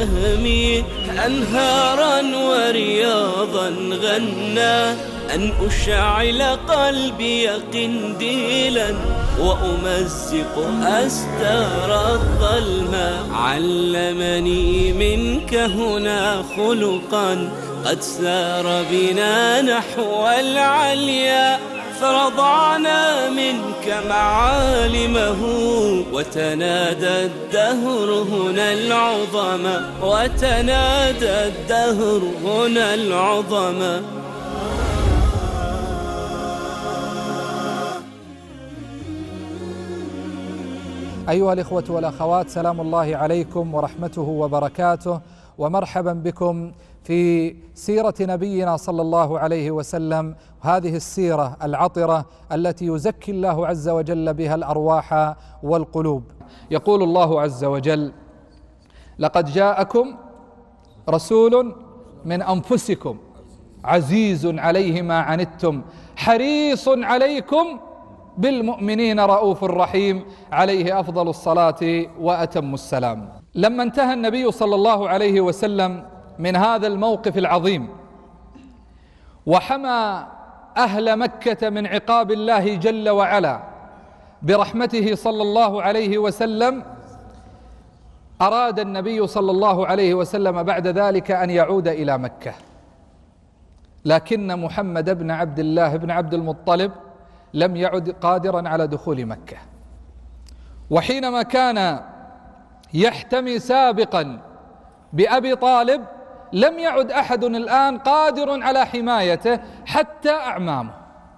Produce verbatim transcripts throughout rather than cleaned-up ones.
نهمي أنهارا ورياضا غنى، أن أشعل قلبي قنديلا وأمزق أستار الظلمة. علمني منك هنا خلقا قد سار بنا نحو العليا، فرضعنا منك معالمه وتنادى الدهر هنا العظمى، وتنادى الدهر هنا العظمى. أيها الإخوة والأخوات، سلام الله عليكم ورحمته وبركاته، ومرحبا بكم في سيرة نبينا صلى الله عليه وسلم، هذه السيرة العطرة التي يزكي الله عز وجل بها الأرواح والقلوب. يقول الله عز وجل: لقد جاءكم رسول من أنفسكم عزيز عليه ما عنتم حريص عليكم بالمؤمنين رؤوف رحيم، عليه أفضل الصلاة وأتم السلام. لما انتهى النبي صلى الله عليه وسلم من هذا الموقف العظيم وحمى أهل مكة من عقاب الله جل وعلا برحمته صلى الله عليه وسلم، أراد النبي صلى الله عليه وسلم بعد ذلك أن يعود إلى مكة، لكن محمد بن عبد الله بن عبد المطلب لم يعد قادرا على دخول مكة. وحينما كان يحتمي سابقا بأبي طالب لم يعد أحد الآن قادر على حمايته حتى أعمامه،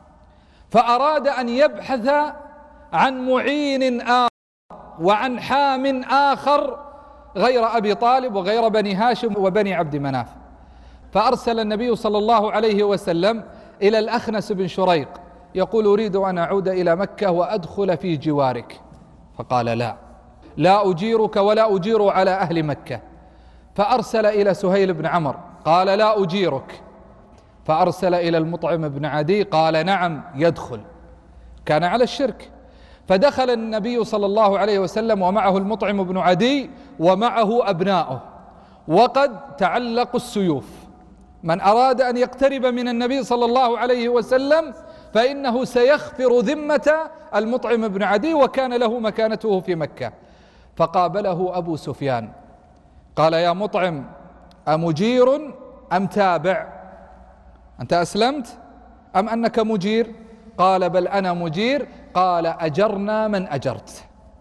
فأراد أن يبحث عن معين آخر وعن حام آخر غير أبي طالب وغير بني هاشم وبني عبد مناف، فأرسل النبي صلى الله عليه وسلم إلى الأخنس بن شريق يقول: أريد أن أعود إلى مكة وأدخل في جوارك. فقال: لا لا أجيرك ولا أجير على أهل مكة. فأرسل إلى سهيل بن عمرو قال: لا أجيرك. فأرسل إلى المطعم بن عدي قال: نعم يدخل، كان على الشرك. فدخل النبي صلى الله عليه وسلم ومعه المطعم بن عدي ومعه أبناؤه، وقد تعلقوا السيوف. من أراد أن يقترب من النبي صلى الله عليه وسلم فإنه سيخفر ذمة المطعم بن عدي، وكان له مكانته في مكة. فقابله أبو سفيان قال: يا مطعم، أمجير أم تابع؟ أنت أسلمت أم أنك مجير؟ قال: بل أنا مجير. قال: أجرنا من أجرت.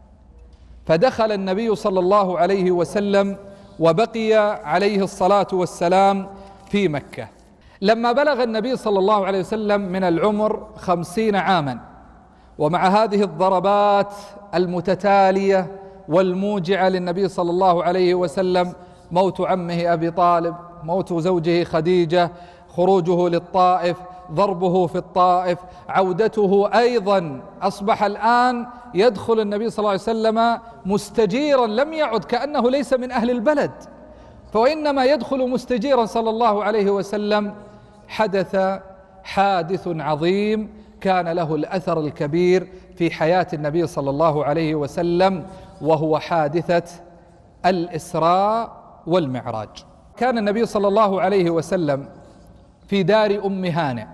فدخل النبي صلى الله عليه وسلم وبقي عليه الصلاة والسلام في مكة. لما بلغ النبي صلى الله عليه وسلم من العمر خمسين عاما، ومع هذه الضربات المتتالية والموجعة للنبي صلى الله عليه وسلم، موت عمه أبي طالب، موت زوجه خديجة، خروجه للطائف، ضربه في الطائف، عودته أيضا، أصبح الآن يدخل النبي صلى الله عليه وسلم مستجيرا، لم يعد كأنه ليس من أهل البلد، فإنما يدخل مستجيرا صلى الله عليه وسلم. حدث حادث عظيم كان له الأثر الكبير في حياة النبي صلى الله عليه وسلم، وهو حادثة الإسراء والمعراج. كان النبي صلى الله عليه وسلم في دار أم هانئ،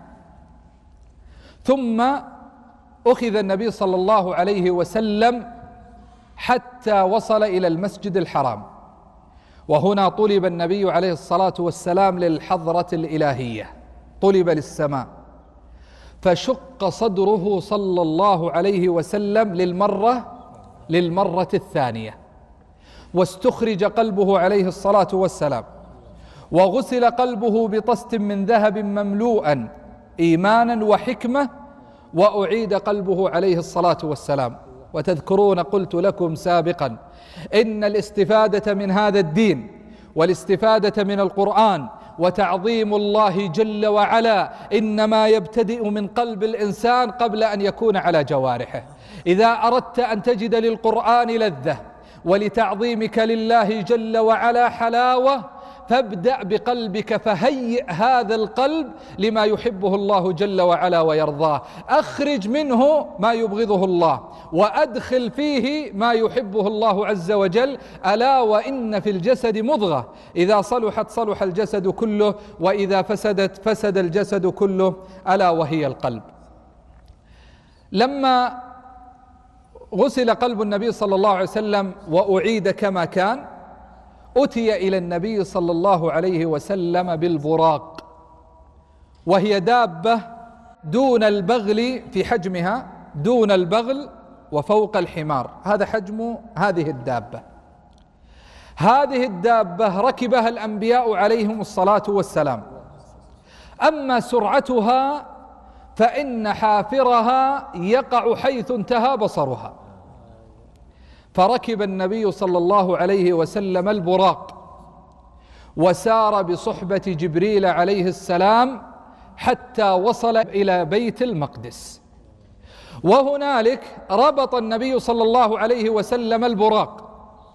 ثم أخذ النبي صلى الله عليه وسلم حتى وصل إلى المسجد الحرام، وهنا طلب النبي عليه الصلاة والسلام للحضرة الإلهية، طلب للسماء، فشق صدره صلى الله عليه وسلم للمرة للمرة الثانية، واستخرج قلبه عليه الصلاة والسلام، وغسل قلبه بطست من ذهب مملوءا إيمانا وحكمة، وأعيد قلبه عليه الصلاة والسلام. وتذكرون قلت لكم سابقا إن الاستفادة من هذا الدين والاستفادة من القرآن وتعظيم الله جل وعلا إنما يبتدئ من قلب الإنسان قبل أن يكون على جوارحه. إذا أردت أن تجد للقرآن لذة ولتعظيمك لله جل وعلا حلاوة، فابدأ بقلبك، فهيئ هذا القلب لما يحبه الله جل وعلا ويرضاه، أخرج منه ما يبغضه الله وأدخل فيه ما يحبه الله عز وجل. ألا وإن في الجسد مضغة إذا صلحت صلح الجسد كله، وإذا فسدت فسد الجسد كله، ألا وهي القلب. لما غسل قلب النبي صلى الله عليه وسلم وأعيد كما كان، أتي إلى النبي صلى الله عليه وسلم بالبراق، وهي دابة دون البغل في حجمها، دون البغل وفوق الحمار، هذا حجم هذه الدابة. هذه الدابة ركبها الأنبياء عليهم الصلاة والسلام، أما سرعتها فإن حافرها يقع حيث انتهى بصرها. فركب النبي صلى الله عليه وسلم البراق وسار بصحبة جبريل عليه السلام حتى وصل إلى بيت المقدس، وهنالك ربط النبي صلى الله عليه وسلم البراق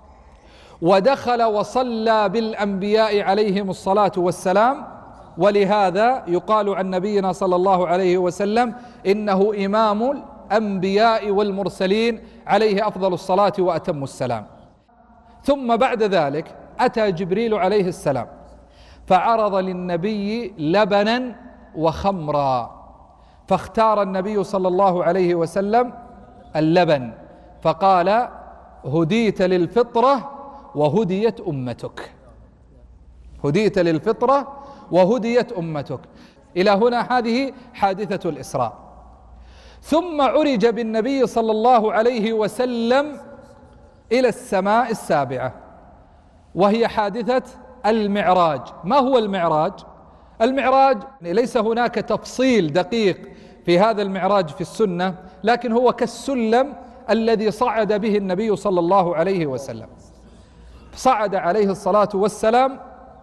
ودخل وصلى بالأنبياء عليهم الصلاة والسلام. ولهذا يقال عن نبينا صلى الله عليه وسلم إنه إمام الأنبياء والمرسلين عليه أفضل الصلاة وأتم السلام. ثم بعد ذلك أتى جبريل عليه السلام فعرض للنبي لبنا وخمرا، فاختار النبي صلى الله عليه وسلم اللبن، فقال: هديت للفطرة وهديت أمتك، هديت للفطرة وهديت أمتك. إلى هنا هذه حادثة الإسراء. ثم عرج بالنبي صلى الله عليه وسلم إلى السماء السابعة، وهي حادثة المعراج. ما هو المعراج؟ المعراج ليس هناك تفصيل دقيق في هذا المعراج في السنة، لكن هو كالسلم الذي صعد به النبي صلى الله عليه وسلم. صعد عليه الصلاة والسلام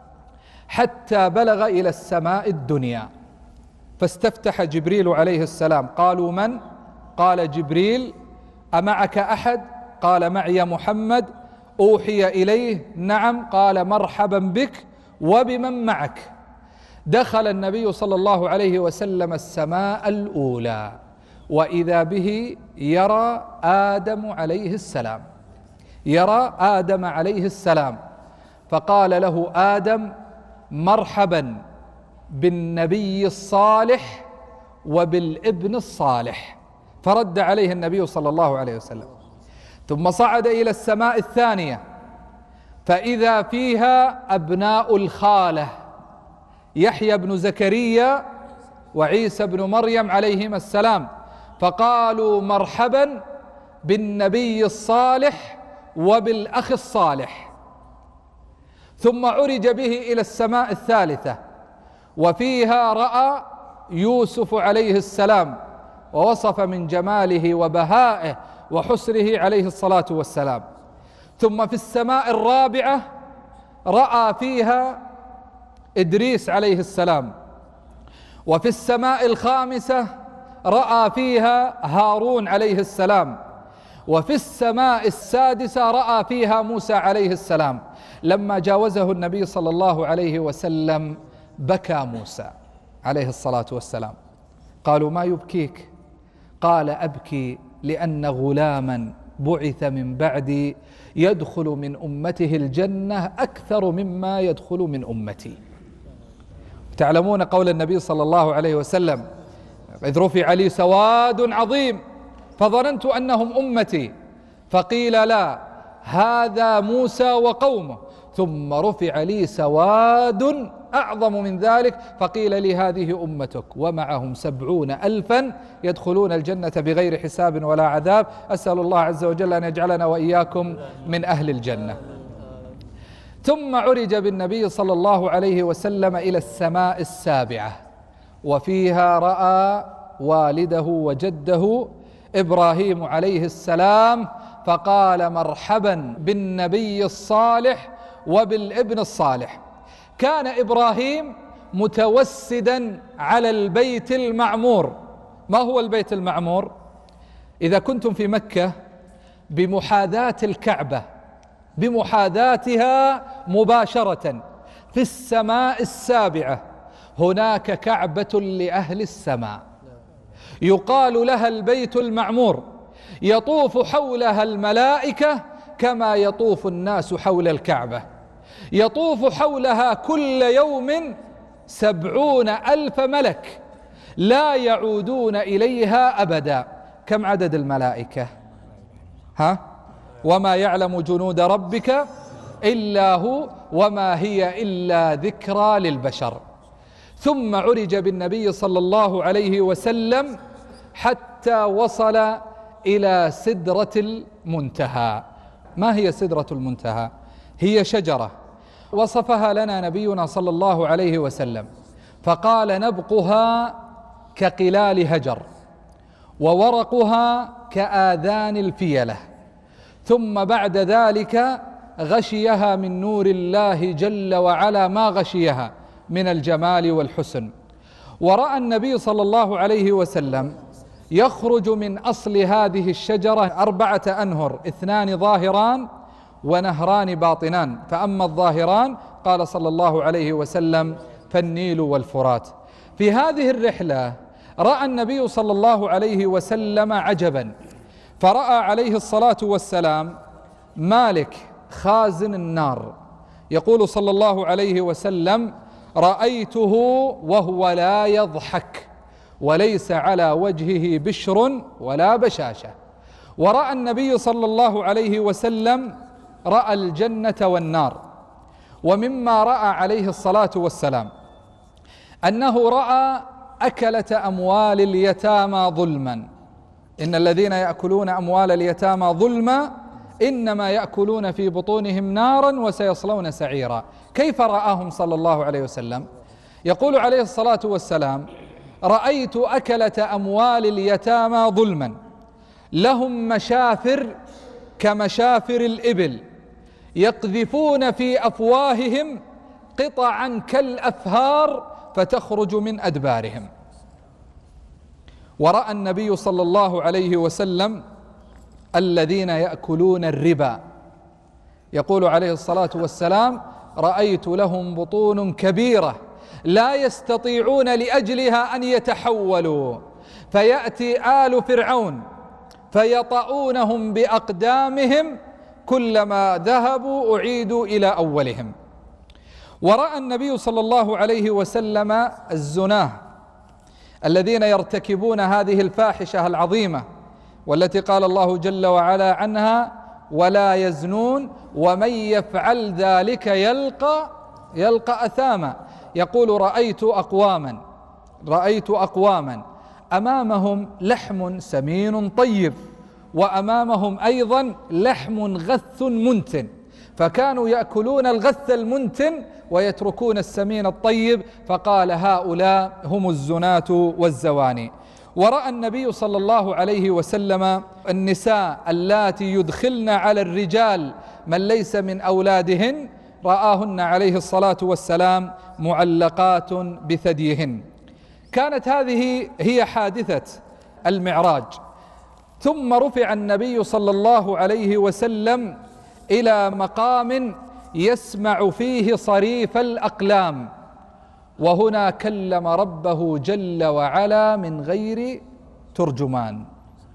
حتى بلغ إلى السماء الدنيا، فاستفتح جبريل عليه السلام. قالوا: من؟ قال: جبريل. أمعك أحد؟ قال: معي محمد. أوحي إليه؟ نعم. قال: مرحبا بك وبمن معك. دخل النبي صلى الله عليه وسلم السماء الأولى، وإذا به يرى آدم عليه السلام، يرى آدم عليه السلام، فقال له آدم: مرحبا بالنبي الصالح وبالابن الصالح. فرد عليه النبي صلى الله عليه وسلم. ثم صعد إلى السماء الثانية، فإذا فيها أبناء الخالة يحيى بن زكريا وعيسى بن مريم عليهما السلام، فقالوا: مرحبا بالنبي الصالح وبالأخ الصالح. ثم عرج به إلى السماء الثالثة، وفيها رأى يوسف عليه السلام، ووصف من جماله وبهائه وحسنه عليه الصلاة والسلام. ثم في السماء الرابعة رأى فيها إدريس عليه السلام، وفي السماء الخامسة رأى فيها هارون عليه السلام، وفي السماء السادسة رأى فيها موسى عليه السلام. لما جاوزه النبي صلى الله عليه وسلم بكى موسى عليه الصلاة والسلام. قالوا: ما يبكيك؟ قال: أبكي لأن غلاما بعث من بعدي يدخل من أمته الجنة أكثر مما يدخل من أمتي. تعلمون قول النبي صلى الله عليه وسلم: إذ رفع لي سواد عظيم فظننت أنهم أمتي، فقيل: لا، هذا موسى وقومه. ثم رفع لي سواد أعظم من ذلك فقيل لي: هذه أمتك ومعهم سبعون ألفا يدخلون الجنة بغير حساب ولا عذاب. أسأل الله عز وجل أن يجعلنا وإياكم من أهل الجنة. ثم عرج بالنبي صلى الله عليه وسلم إلى السماء السابعة، وفيها رأى والده وجده إبراهيم عليه السلام، فقال: مرحبا بالنبي الصالح وبالابن الصالح. كان إبراهيم متوسدا على البيت المعمور. ما هو البيت المعمور؟ إذا كنتم في مكة بمحاذاة الكعبة، بمحاذاتها مباشرة، في السماء السابعة هناك كعبة لأهل السماء يقال لها البيت المعمور، يطوف حولها الملائكة كما يطوف الناس حول الكعبة، يطوف حولها كل يوم سبعون ألف ملك لا يعودون إليها أبدا. كم عدد الملائكة؟ ها؟ وما يعلم جنود ربك إلا هو وما هي إلا ذكرى للبشر. ثم عرج بالنبي صلى الله عليه وسلم حتى وصل إلى سدرة المنتهى. ما هي سدرة المنتهى؟ هي شجرة وصفها لنا نبينا صلى الله عليه وسلم فقال: نبقها كقلال هجر وورقها كآذان الفيلة، ثم بعد ذلك غشيها من نور الله جل وعلا ما غشيها من الجمال والحسن. ورأى النبي صلى الله عليه وسلم يخرج من أصل هذه الشجرة أربعة أنهر، اثنان ظاهران ونهران باطنان، فأما الظاهران قال صلى الله عليه وسلم فالنيل والفرات. في هذه الرحلة رأى النبي صلى الله عليه وسلم عجبا، فرأى عليه الصلاة والسلام مالك خازن النار، يقول صلى الله عليه وسلم: رأيته وهو لا يضحك وليس على وجهه بشر ولا بشاشة. ورأى النبي صلى الله عليه وسلم رأى الجنة والنار. ومما رأى عليه الصلاة والسلام أنه رأى أكلة أموال اليتامى ظلما، إن الذين يأكلون أموال اليتامى ظلما إنما يأكلون في بطونهم نارا وسيصلون سعيرا. كيف رآهم صلى الله عليه وسلم؟ يقول عليه الصلاة والسلام: رأيت أكلة أموال اليتامى ظلما لهم مشافر كمشافر الإبل يقذفون في أفواههم قطعا كالأفهار فتخرج من أدبارهم. ورأى النبي صلى الله عليه وسلم الذين يأكلون الربا، يقول عليه الصلاة والسلام: رأيت لهم بطون كبيرة لا يستطيعون لأجلها أن يتحولوا، فيأتي آل فرعون فيطؤونهم بأقدامهم كلما ذهبوا أعيدوا إلى أولهم. ورأى النبي صلى الله عليه وسلم الزناه الذين يرتكبون هذه الفاحشة العظيمة والتي قال الله جل وعلا عنها: ولا يزنون ومن يفعل ذلك يلقى يلقى أثاما. يقول: رأيت أقواما رأيت أقواما أمامهم لحم سمين طيب وأمامهم أيضا لحم غث منتن، فكانوا يأكلون الغث المنتن ويتركون السمين الطيب، فقال: هؤلاء هم الزناة والزواني. ورأى النبي صلى الله عليه وسلم النساء اللاتي يدخلن على الرجال من ليس من أولادهن، رآهن عليه الصلاة والسلام معلقات بثديهن. كانت هذه هي حادثة المعراج. ثم رفع النبي صلى الله عليه وسلم إلى مقام يسمع فيه صريف الأقلام، وهنا كلم ربه جل وعلا من غير ترجمان.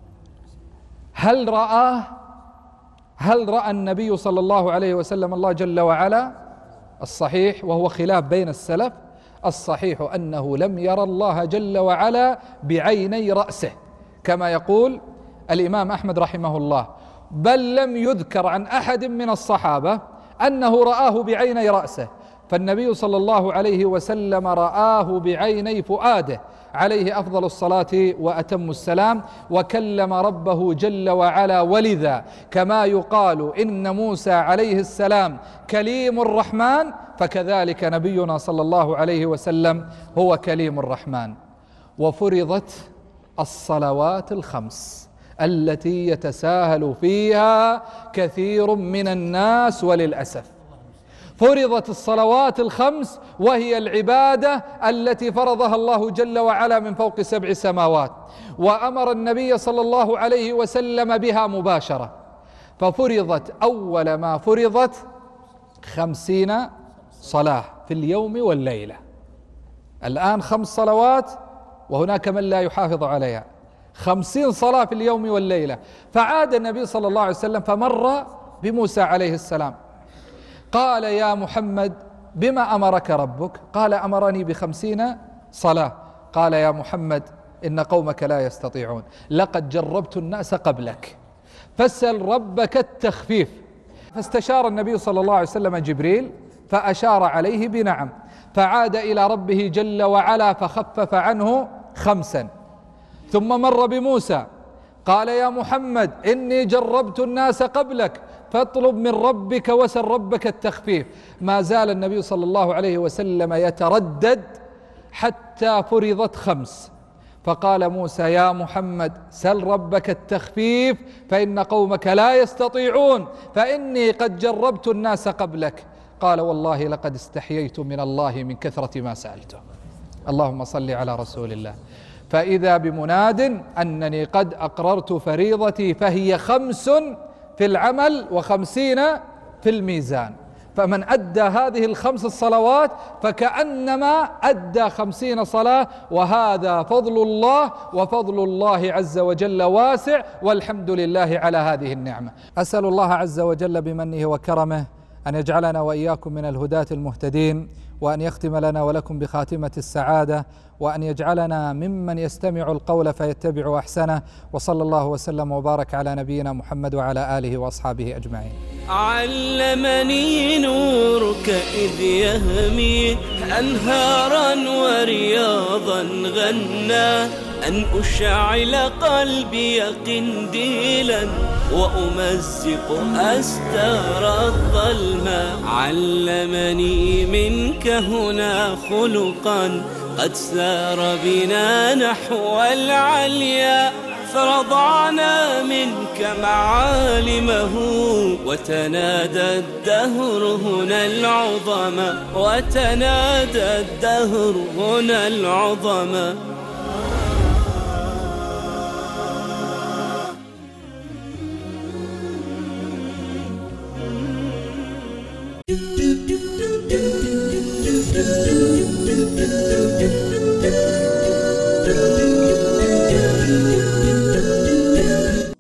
هل رآه؟ هل رأى النبي صلى الله عليه وسلم الله جل وعلا؟ الصحيح، وهو خلاف بين السلف، الصحيح أنه لم يرى الله جل وعلا بعيني رأسه كما يقول الإمام أحمد رحمه الله، بل لم يذكر عن أحد من الصحابة أنه رآه بعيني رأسه، فالنبي صلى الله عليه وسلم رآه بعيني فؤاده عليه أفضل الصلاة وأتم السلام، وكلم ربه جل وعلا. ولذا كما يقال إن موسى عليه السلام كليم الرحمن، فكذلك نبينا صلى الله عليه وسلم هو كليم الرحمن. وفرضت الصلوات الخمس التي يتساهل فيها كثير من الناس وللأسف. فرضت الصلوات الخمس وهي العبادة التي فرضها الله جل وعلا من فوق سبع سماوات، وأمر النبي صلى الله عليه وسلم بها مباشرة. ففرضت أول ما فرضت خمسين صلاة في اليوم والليلة. الآن خمس صلوات وهناك من لا يحافظ عليها، خمسين صلاة في اليوم والليلة. فعاد النبي صلى الله عليه وسلم فمر بموسى عليه السلام، قال يا محمد بما أمرك ربك؟ قال أمرني بخمسين صلاة. قال يا محمد إن قومك لا يستطيعون، لقد جربت الناس قبلك فاسأل ربك التخفيف. فاستشار النبي صلى الله عليه وسلم جبريل فأشار عليه بنعم، فعاد إلى ربه جل وعلا فخفف عنه خمسا. ثم مر بموسى قال يا محمد إني جربت الناس قبلك فاطلب من ربك وسل ربك التخفيف. ما زال النبي صلى الله عليه وسلم يتردد حتى فرضت خمس، فقال موسى يا محمد سل ربك التخفيف فإن قومك لا يستطيعون فإني قد جربت الناس قبلك. قال والله لقد استحييت من الله من كثرة ما سألته. اللهم صل على رسول الله. فإذا بمناد أنني قد أقررت فريضتي فهي خمس في العمل وخمسين في الميزان، فمن أدى هذه الخمس الصلوات فكأنما أدى خمسين صلاة، وهذا فضل الله، وفضل الله عز وجل واسع، والحمد لله على هذه النعمة. أسأل الله عز وجل بمنه وكرمه أن يجعلنا وإياكم من الهداة المهتدين، وأن يختم لنا ولكم بخاتمة السعادة، وأن يجعلنا ممن يستمع القول فيتبع أحسنه. وصلى الله وسلم وبارك على نبينا محمد وعلى آله وأصحابه أجمعين. علمني نورك إذ يهمي أنهارا ورياضا غنى، أن أشعل قلبي قنديلا وأمزق أستار الظلمة. علمني منك هنا خلقا قد سار بنا نحو العليا، فرضعنا منك معالمه وتنادى الدهر هنا العظمى، وتنادى الدهر هنا العظمى. Do do do do do do do.